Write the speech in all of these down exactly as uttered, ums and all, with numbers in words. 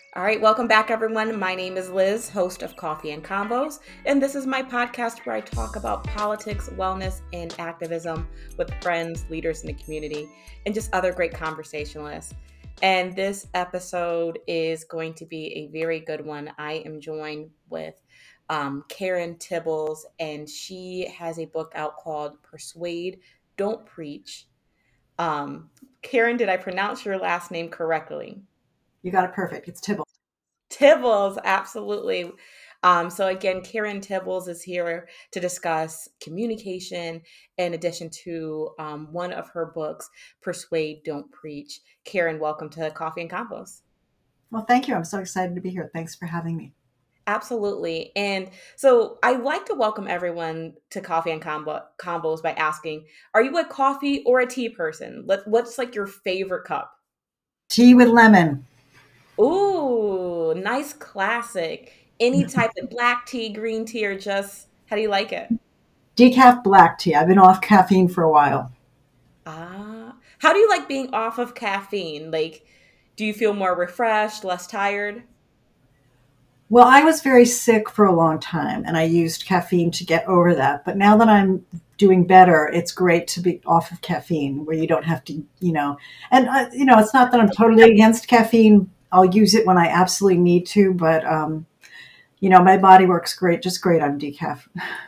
All right, welcome back, everyone. My name is Liz, host of Coffee and Combos, and this is my podcast where I talk about politics, wellness, and activism with friends, leaders in the community, and just other great conversationalists. And this episode is going to be a very good one. I am joined with um, Karen Tibbles, and she has a book out called Persuade, Don't Preach. Um, Karen, did I pronounce your last name correctly? You got it perfect. It's Tibble. Tibbles, absolutely. Um, so again, Karen Tibbles is here to discuss communication in addition to um, one of her books, Persuade, Don't Preach. Karen, welcome to Coffee and Combos. Well, thank you. I'm so excited to be here. Thanks for having me. Absolutely. And so I like to welcome everyone to Coffee and Combo- Combos by asking, are you a coffee or a tea person? Let, what's like your favorite cup? Tea with lemon. Ooh, nice classic. Any type of black tea, green tea, or just how do you like it? Decaf black tea. I've been off caffeine for a while. Ah, how do you like being off of caffeine? Like, do you feel more refreshed, less tired? Well, I was very sick for a long time and I used caffeine to get over that. But now that I'm doing better, it's great to be off of caffeine where you don't have to, you know, and, uh, you know, it's not that I'm totally against caffeine. I'll use it when I absolutely need to, but, um, you know, my body works great, just great on decaf.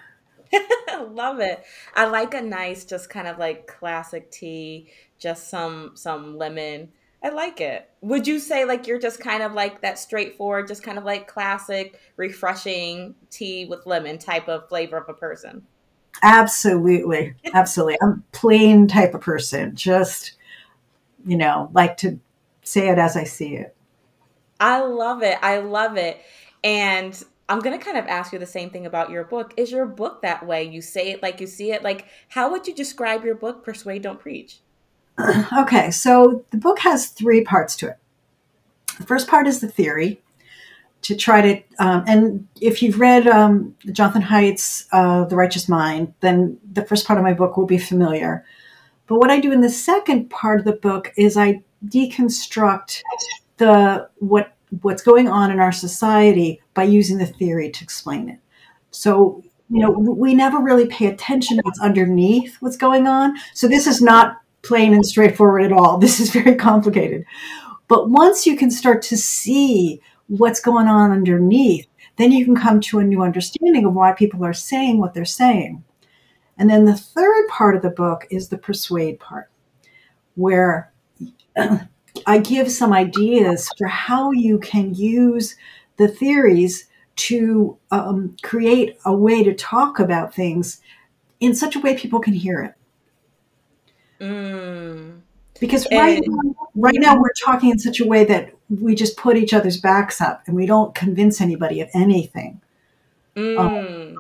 Love it. I like a nice, just kind of like classic tea, just some some lemon. I like it. Would you say like you're just kind of like that straightforward, just kind of like classic, refreshing tea with lemon type of flavor of a person? Absolutely. Absolutely. I'm a plain type of person. Just, you know, like to say it as I see it. I love it. I love it. And I'm going to kind of ask you the same thing about your book. Is your book that way? You say it like you see it. Like, how would you describe your book, Persuade, Don't Preach? Okay, so the book has three parts to it. The first part is the theory to try to, um, and if you've read um, Jonathan Haidt's uh, The Righteous Mind, then the first part of my book will be familiar. But what I do in the second part of the book is I deconstruct the what what's going on in our society by using the theory to explain it. So, you know, we never really pay attention to what's underneath what's going on. So this is not plain and straightforward at all. This is very complicated. But once you can start to see what's going on underneath, then you can come to a new understanding of why people are saying what they're saying. And then the third part of the book is the persuade part, where I give some ideas for how you can use the theories to um, create a way to talk about things in such a way people can hear it. Mm. Because right And now, right now we're talking in such a way that we just put each other's backs up and we don't convince anybody of anything. Um, mm,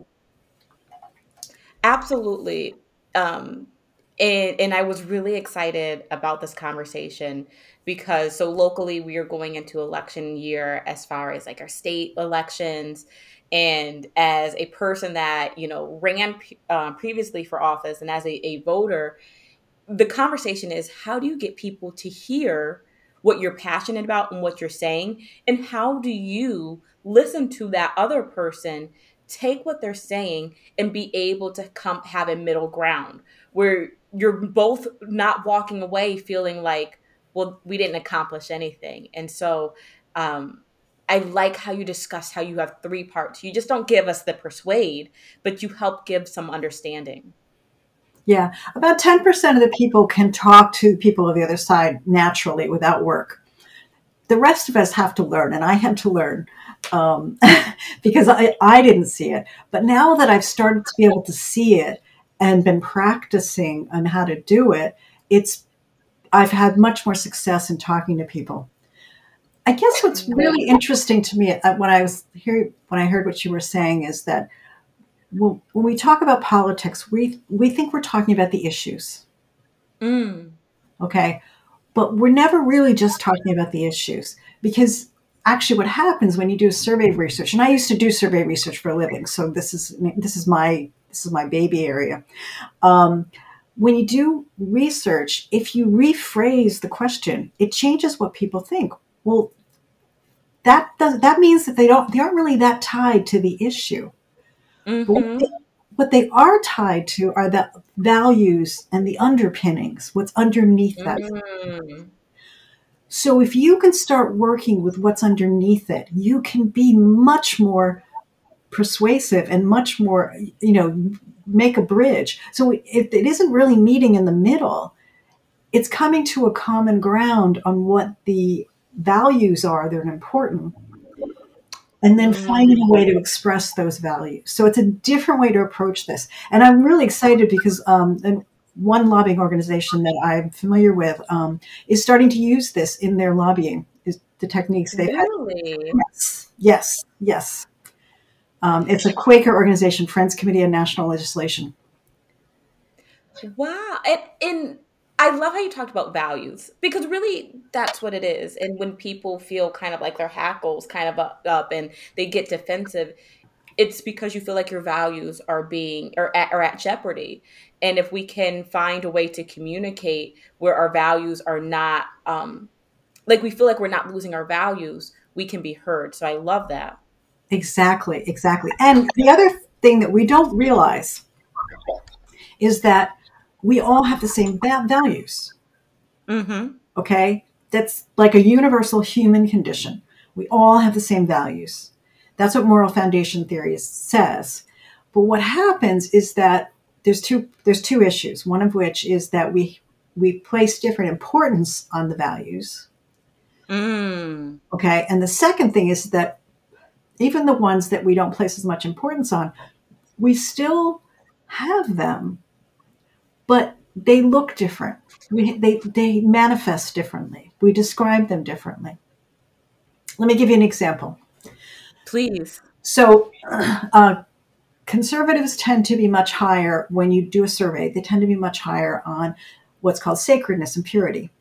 absolutely. Um, and and I was really excited about this conversation because so locally we are going into election year as far as like our state elections. And as a person that, you know, ran uh, previously for office and as a, a voter, the conversation is how do you get people to hear what you're passionate about and what you're saying, and how do you listen to that other person, take what they're saying and be able to come have a middle ground where you're both not walking away feeling like, well, we didn't accomplish anything. And so um I like how you discuss how you have three parts. You just don't give us the persuade, but you help give some understanding. yeah, about ten percent of the people can talk to the people of the other side naturally without work. The rest of us have to learn, and I had to learn um, because I, I didn't see it. But now that I've started to be able to see it and been practicing on how to do it, it's I've had much more success in talking to people. I guess what's really interesting to me uh, when I was here, when I heard what you were saying, is that when when we talk about politics, we we think we're talking about the issues, Mm. okay? But we're never really just talking about the issues because actually what happens when you do survey research, and I used to do survey research for a living, so this is this is my this is my baby area. Um, when you do research, if you rephrase the question, it changes what people think. Well, that does, that means that they don't they aren't really that tied to the issue. But what they, Mm-hmm. what they are tied to are the values and the underpinnings, what's underneath that. Mm. So if you can start working with what's underneath it, you can be much more persuasive and much more, you know, make a bridge. So if it isn't really meeting in the middle, it's coming to a common ground on what the values are that are important, and then finding a way Mm. to express those values. So it's a different way to approach this. And I'm really excited because um, and one lobbying organization that I'm familiar with um, is starting to use this in their lobbying, is the techniques they've had. Really? Yes, yes, yes. Um, it's a Quaker organization, Friends Committee on National Legislation. Wow. And and I love how you talked about values because really that's what it is. And when people feel kind of like their hackles kind of up, up and they get defensive, it's because you feel like your values are being or at, are at jeopardy. And if we can find a way to communicate where our values are not um like we feel like we're not losing our values, we can be heard. So I love that. Exactly, exactly. And the other thing that we don't realize is that we all have the same va- values. Mhm. Okay? That's like a universal human condition. We all have the same values. That's what moral foundation theory says. But what happens is that there's two there's two issues. One of which is that we we place different importance on the values. Mm. Okay? And the second thing is that even the ones that we don't place as much importance on, we still have them, but they look different. We, they, they manifest differently. We describe them differently. Let me give you an example. Please. So, uh, conservatives tend to be much higher when you do a survey, they tend to be much higher on what's called sacredness and purity.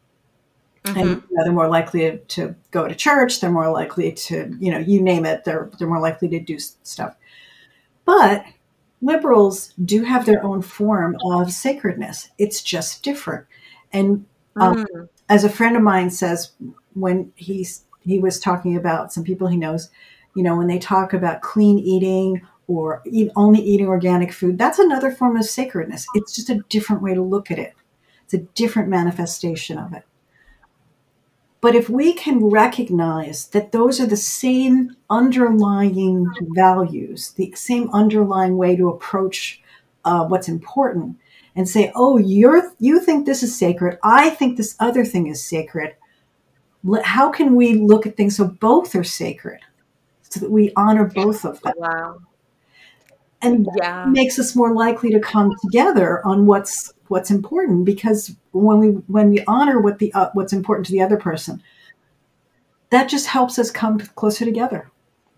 And you Mhm. know, they're more likely to go to church, they're more likely to, you know, you name it, they're, they're more likely to do stuff. But liberals do have their own form of sacredness. It's just different. And um, Mm. as a friend of mine says, when he's he was talking about some people he knows, you know, when they talk about clean eating or eat, only eating organic food, that's another form of sacredness. It's just a different way to look at it. It's a different manifestation of it. But if we can recognize that those are the same underlying values, the same underlying way to approach uh, what's important, and say, "Oh, you're you think this is sacred. I think this other thing is sacred. How can we look at things so both are sacred, so that we honor both of them?" Wow. And that Yeah. makes us more likely to come together on what's what's important. Because when we when we honor what the uh, what's important to the other person, that just helps us come closer together.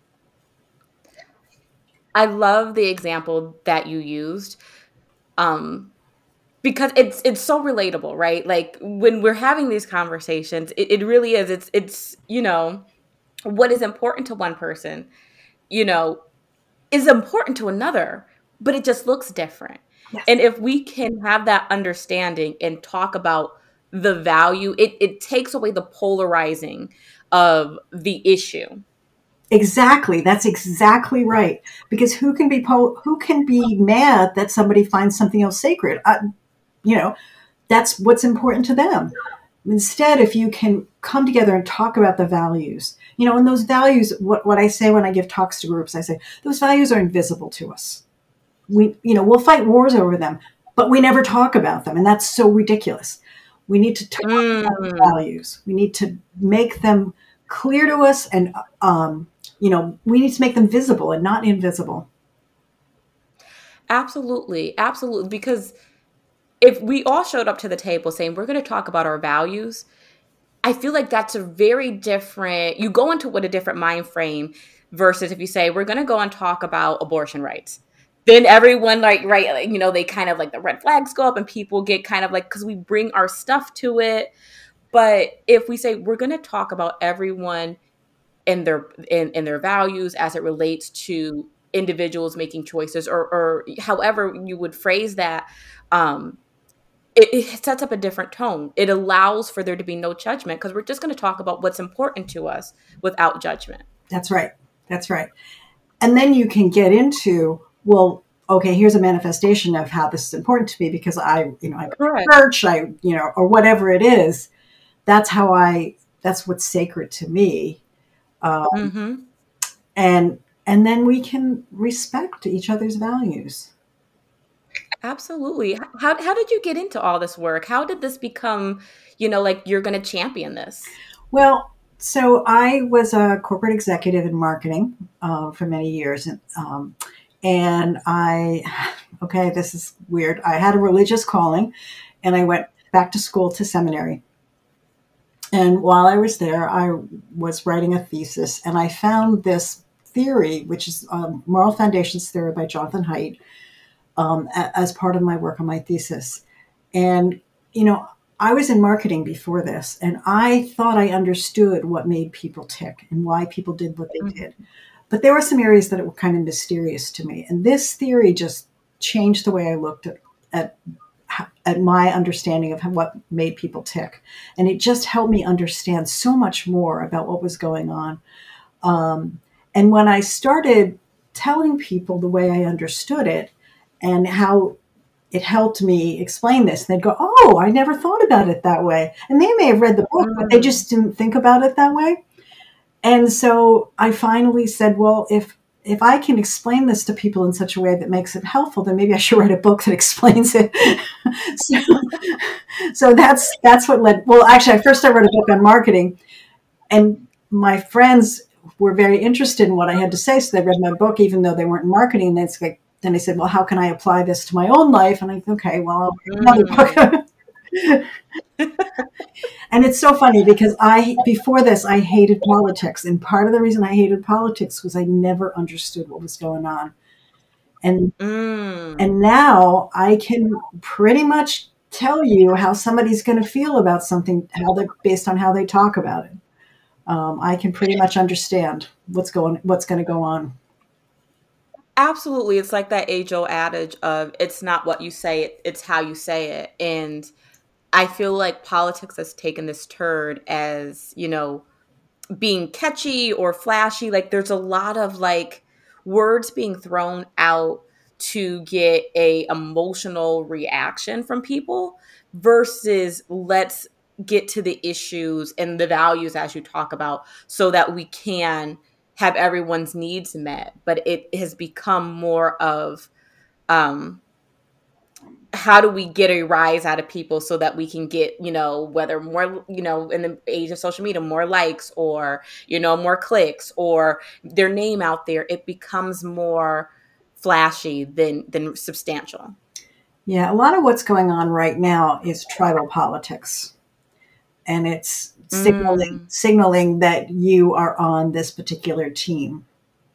I love the example that you used. Um because it's it's so relatable, right? Like when we're having these conversations, it, it really is. It's it's, you know, what is important to one person, you know, is important to another, but it just looks different. Yes, And if we can have that understanding and talk about the value, it, it takes away the polarizing of the issue. exactly. That's exactly right. Because who can be po- who can be mad that somebody finds something else sacred? Uh, you know, that's what's important to them. Instead, if you can come together and talk about the values, you know, and those values, what, what I say when I give talks to groups, I say, those values are invisible to us. We, you know, we'll fight wars over them, but we never talk about them. And that's so ridiculous. We need to talk about the Mm, values. We need to make them clear to us. And, um, you know, we need to make them visible and not invisible. absolutely. Absolutely. Because if we all showed up to the table saying, we're going to talk about our values, I feel like that's a very different, you go into with a different mind frame versus if you say, we're going to go and talk about abortion rights. Then everyone like, right, like, you know, they kind of like the red flags go up and people get kind of like, because we bring our stuff to it. But if we say, we're going to talk about everyone in their, in, in their values as it relates to individuals making choices or, or however you would phrase that, um, it, it sets up a different tone. It allows for there to be no judgment because we're just going to talk about what's important to us without judgment. That's right. That's right. And then you can get into, well, okay, here's a manifestation of how this is important to me because I, you know, I go to Correct. church, I, you know, or whatever it is. That's how I, that's what's sacred to me. Um, Mm-hmm. and, and then we can respect each other's values. Absolutely. How how did you get into all this work? How did this become, you know, like you're going to champion this? Well, so I was a corporate executive in marketing uh, for many years. And, um, and I, okay, this is weird. I had a religious calling and I went back to school to seminary. And while I was there, I was writing a thesis and I found this theory, which is um, Moral Foundations Theory by Jonathan Haidt, um, a- as part of my work on my thesis. And, you know, I was in marketing before this, and I thought I understood what made people tick and why people did what they Mhm. did. But there were some areas that were kind of mysterious to me. And this theory just changed the way I looked at, at, at my understanding of what made people tick. And it just helped me understand so much more about what was going on. Um, and when I started telling people the way I understood it and how it helped me explain this, they'd go, "Oh, I never thought about it that way." And they may have read the book, but they Mm. just didn't think about it that way. And so I finally said, well, if if I can explain this to people in such a way that makes it helpful, then maybe I should write a book that explains it. so, so that's that's what led. Well, actually, I first I wrote a book on marketing, and my friends were very interested in what I had to say, so they read my book, even though they weren't in marketing. And it's like, then they said, "Well, how can I apply this to my own life?" And I said, "Okay, well, I'll write Mm. another book." And it's so funny because I, before this, I hated politics. And part of the reason I hated politics was I never understood what was going on. And, Mm. and now I can pretty much tell you how somebody's going to feel about something, how they based on how they talk about it. Um, I can pretty much understand what's going, what's going to go on. Absolutely. It's like that age old adage of it's not what you say, it, it's how you say it. And I feel like politics has taken this turn as, you know, being catchy or flashy. Like there's a lot of like words being thrown out to get a emotional reaction from people versus let's get to the issues and the values as you talk about so that we can have everyone's needs met. But it has become more of um how do we get a rise out of people so that we can get, you know, whether more, you know, in the age of social media, more likes or, you know, more clicks or their name out there, it becomes more flashy than than substantial. Yeah, a lot of what's going on right now is tribal politics. And it's signaling Mm, signaling that you are on this particular team.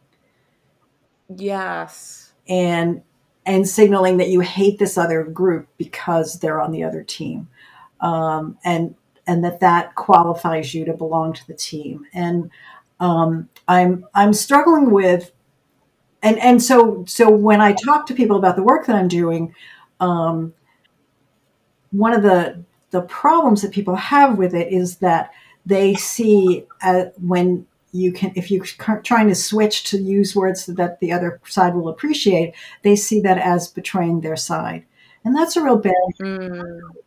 yes. and and signaling that you hate this other group because they're on the other team, um, and and that that qualifies you to belong to the team. And um, I'm I'm struggling with, and and so so when I talk to people about the work that I'm doing, um, one of the the problems that people have with it is that they see, uh, when you can, if you're trying to switch to use words that the other side will appreciate, they see that as betraying their side, and that's a real barrier. Mm,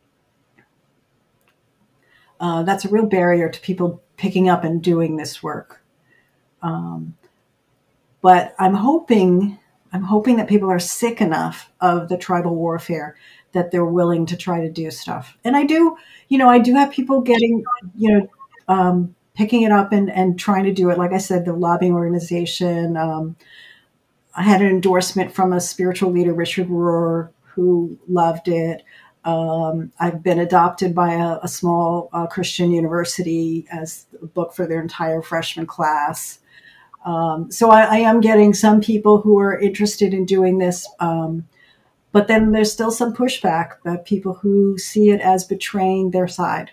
Uh, that's a real barrier to people picking up and doing this work. Um, but I'm hoping, I'm hoping that people are sick enough of the tribal warfare that they're willing to try to do stuff. And I do, you know, I do have people getting, you know, um, picking it up and, and trying to do it. Like I said, the lobbying organization. Um, I had an endorsement from a spiritual leader, Richard Rohr, who loved it. Um, I've been adopted by a, a small uh, Christian university as a book for their entire freshman class. Um, so I, I am getting some people who are interested in doing this, um, but then there's still some pushback, uh, people who see it as betraying their side.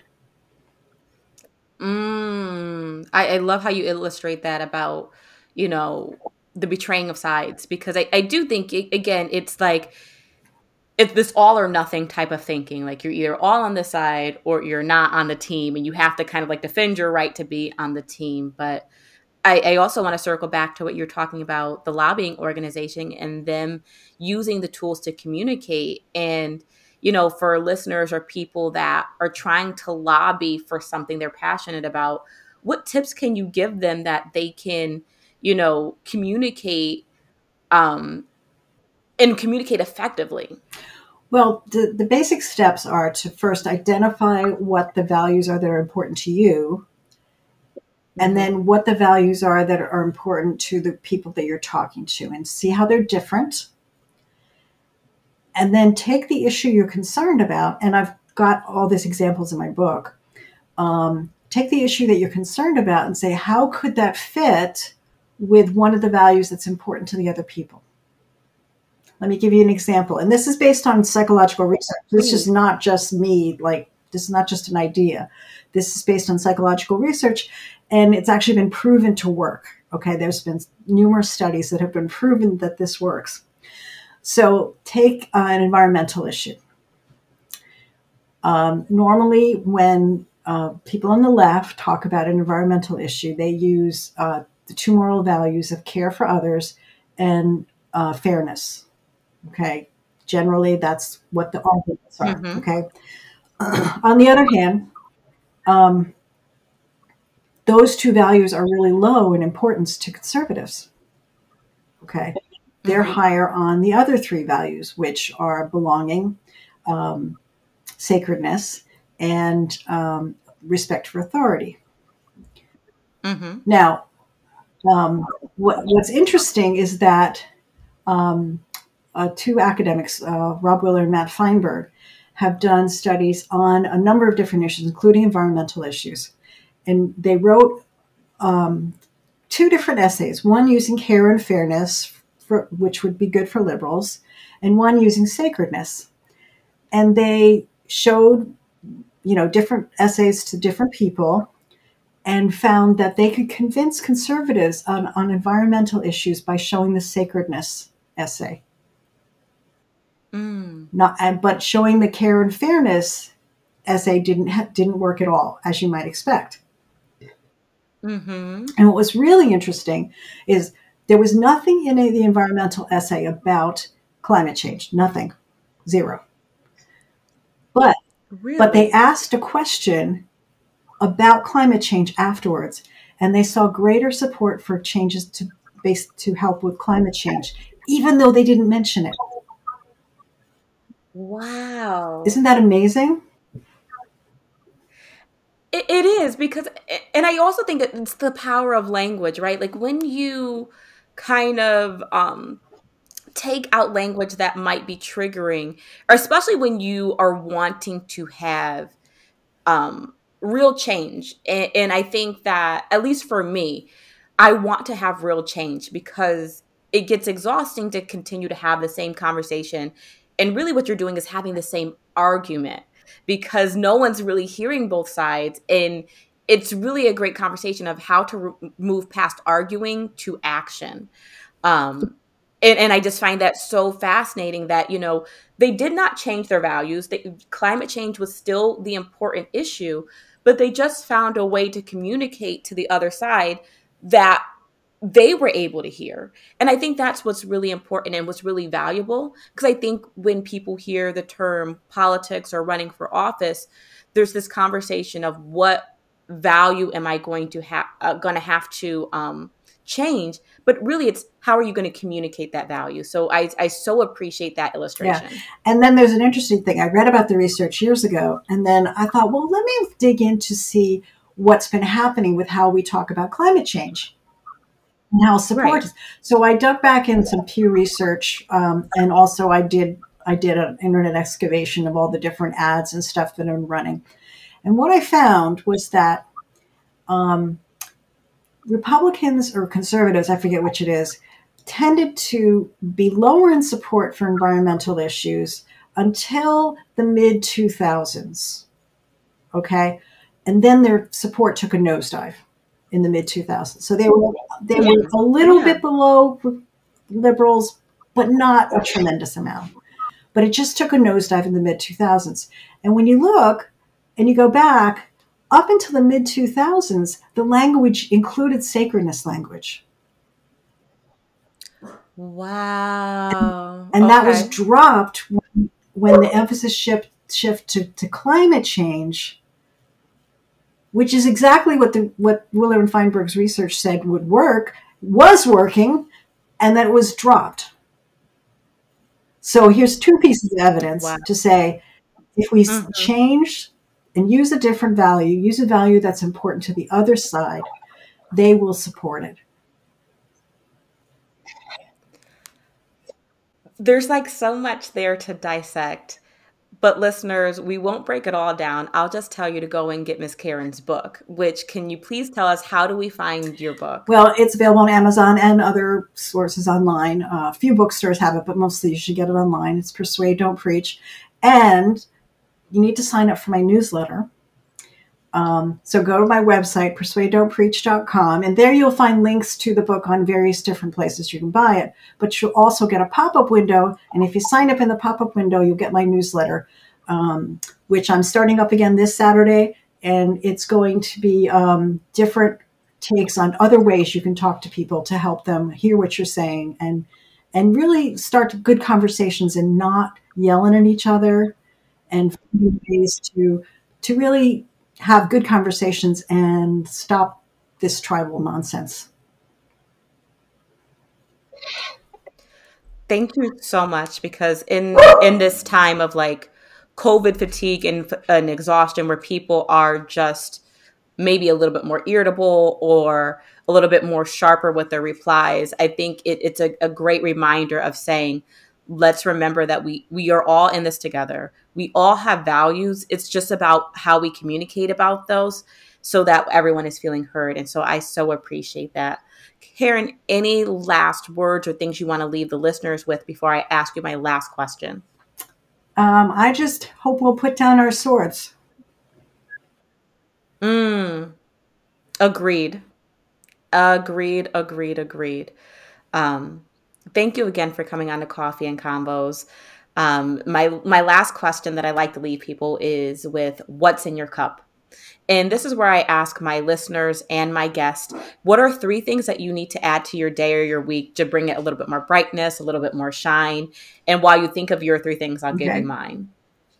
mm. I, I love how you illustrate that about, you know, the betraying of sides because I, I do think, it, again, it's like it's this all or nothing type of thinking. Like you're either all on this side or you're not on the team, and you have to kind of like defend your right to be on the team. But I, I also want to circle back to what you're talking about, the lobbying organization and them using the tools to communicate. And, you know, for listeners or people that are trying to lobby for something they're passionate about, what tips can you give them that they can, you know, communicate um, and communicate effectively? Well, the, the basic steps are to first identify what the values are that are important to you, and then what the values are that are important to the people that you're talking to, and see how they're different. And then take the issue you're concerned about, and I've got all these examples in my book. Um, take the issue that you're concerned about and say, how could that fit with one of the values that's important to the other people? Let me give you an example. And this is based on psychological research. This is not just me, like, this is not just an idea. This is based on psychological research, and it's actually been proven to work. Okay, there's been numerous studies that have been proven that this works. So take uh, an environmental issue. Um, normally, when uh, people on the left talk about an environmental issue, they use uh, the two moral values of care for others and uh, fairness. Okay, generally that's what the arguments are. Mm-hmm. Okay. Uh, on the other hand, um, those two values are really low in importance to conservatives. Okay. They're mm-hmm. higher on the other three values, which are belonging, um, sacredness, and um, respect for authority. Mm-hmm. Now, um, what, what's interesting is that um, uh, two academics, uh, Rob Willer and Matt Feinberg, have done studies on a number of different issues, including environmental issues. And they wrote um, two different essays, one using care and fairness, for, which would be good for liberals, and one using sacredness. And they showed, you know, different essays to different people and found that they could convince conservatives on, on environmental issues by showing the sacredness essay. Mm. Not, but showing the care and fairness essay didn't ha- didn't work at all, as you might expect. Mm-hmm. And what was really interesting is there was nothing in the environmental essay about climate change. Nothing. Zero. But, really? But they asked a question about climate change afterwards, and they saw greater support for changes to base to help with climate change, even though they didn't mention it. Wow. Isn't that amazing? It, it is, because, and I also think that it's the power of language, right? Like when you kind of um, take out language that might be triggering, or especially when you are wanting to have um, real change. And, and I think that, at least for me, I want to have real change because it gets exhausting to continue to have the same conversation. And really what you're doing is having the same argument because no one's really hearing both sides. And it's really a great conversation of how to re- move past arguing to action. Um, and, and I just find that so fascinating that, you know, they did not change their values. They, climate change was still the important issue, but they just found a way to communicate to the other side that they were able to hear. And I think that's what's really important and what's really valuable. Because I think when people hear the term politics or running for office, there's this conversation of what value am I going to have, uh, going to have to um, change? But really, it's how are you going to communicate that value? So I, I so appreciate that illustration. Yeah. And then there's an interesting thing. I read about the research years ago, and then I thought, well, let me dig in to see what's been happening with how we talk about climate change. And how support right. is. So I dug back in some Pew Research, um, and also I did I did an internet excavation of all the different ads and stuff that are running. And what I found was that um, Republicans or conservatives, I forget which it is, tended to be lower in support for environmental issues until the mid two thousands. Okay, and then their support took a nosedive in the mid two thousands. So they were they yeah. were a little yeah. bit below liberals, but not a tremendous amount. but it just took a nosedive in the mid two thousands. And when you look and you go back, up until the mid two thousands, the language included sacredness language. Wow. And okay. that was dropped when, when the emphasis shift, shift to, to climate change, which is exactly what the what Willer and Feinberg's research said would work, was working, and that it was dropped. So here's two pieces of evidence Wow. to say, if we Mhm. change and use a different value, use a value that's important to the other side, they will support it. There's like so much there to dissect. But listeners, we won't break it all down. I'll just tell you to go and get Miss Karen's book, which can you please tell us, how do we find your book? Well, it's available on Amazon and other sources online. Uh, a few bookstores have it, but mostly you should get it online. It's Persuade, Don't Preach. And you need to sign up for my newsletter. Um, so go to my website, persuade don't preach dot com, and there you'll find links to the book on various different places you can buy it. But you'll also get a pop-up window, and if you sign up in the pop-up window, you'll get my newsletter, um, which I'm starting up again this Saturday, and it's going to be um, different takes on other ways you can talk to people to help them hear what you're saying and and really start good conversations and not yelling at each other, and finding ways to to really have good conversations and stop this tribal nonsense. Thank you so much, because in in this time of like COVID fatigue and, and exhaustion, where people are just maybe a little bit more irritable or a little bit more sharper with their replies, I think it, it's a, a great reminder of saying, let's remember that we we are all in this together. We all have values. It's just about how we communicate about those so that everyone is feeling heard. And so I so appreciate that. Karen, any last words or things you want to leave the listeners with before I ask you my last question? Um, I just hope we'll put down our swords. Mm, agreed. Agreed, agreed, agreed. Um, thank you again for coming on to Coffee and Combos. Um, my my last question that I like to leave people is with, what's in your cup? And this is where I ask my listeners and my guests, what are three things that you need to add to your day or your week to bring it a little bit more brightness, a little bit more shine? And while you think of your three things, I'll give Okay. you mine.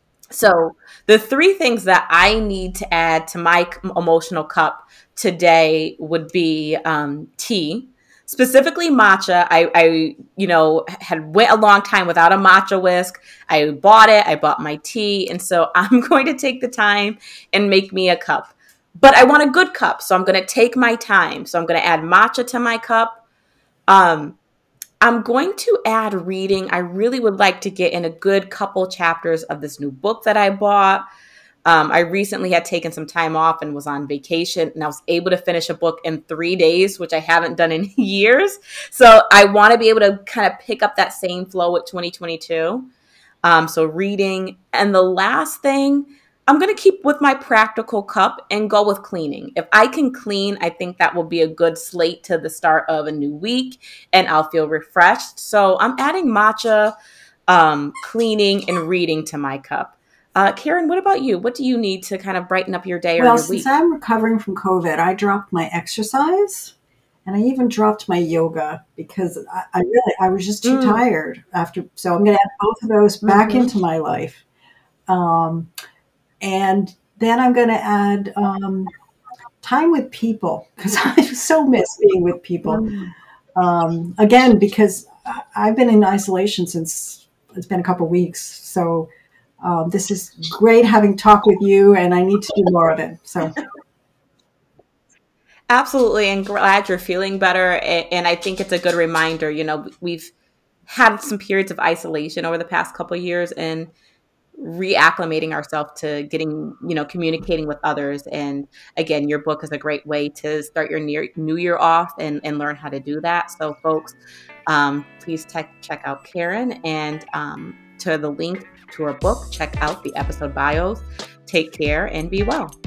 So the three things that I need to add to my emotional cup today would be um, tea, specifically matcha. I, I, you know, had went a long time without a matcha whisk. I bought it. I bought my tea. And so I'm going to take the time and make me a cup. But I want a good cup. So I'm going to take my time. So I'm going to add matcha to my cup. Um, I'm going to add reading. I really would like to get in a good couple chapters of this new book that I bought. Um, I recently had taken some time off and was on vacation, and I was able to finish a book in three days, which I haven't done in years. So I want to be able to kind of pick up that same flow with twenty twenty-two. Um, so reading. And the last thing, I'm going to keep with my practical cup and go with cleaning. If I can clean, I think that will be a good slate to the start of a new week, and I'll feel refreshed. So I'm adding matcha, um, cleaning, and reading to my cup. Uh, Karen, what about you? What do you need to kind of brighten up your day or Well, your since week? I'm recovering from COVID, I dropped my exercise and I even dropped my yoga because I, I really, I was just too Mm, tired after. So I'm going to add both of those back mhm. into my life. Um, and then I'm going to add um, time with people because I so miss being with people. Mm. Um, again, because I- I've been in isolation since it's been a couple weeks. So um, this is great having talked with you, and I need to do more of it. So Absolutely, and glad you're feeling better. A- And I think it's a good reminder. You know, we've had some periods of isolation over the past couple of years, and reacclimating ourselves to getting, you know, communicating with others. And again, your book is a great way to start your near, new year off and, and learn how to do that. So folks, um, please check, check out Karen, and um, to the link to her book, check out the episode bios. Take care and be well.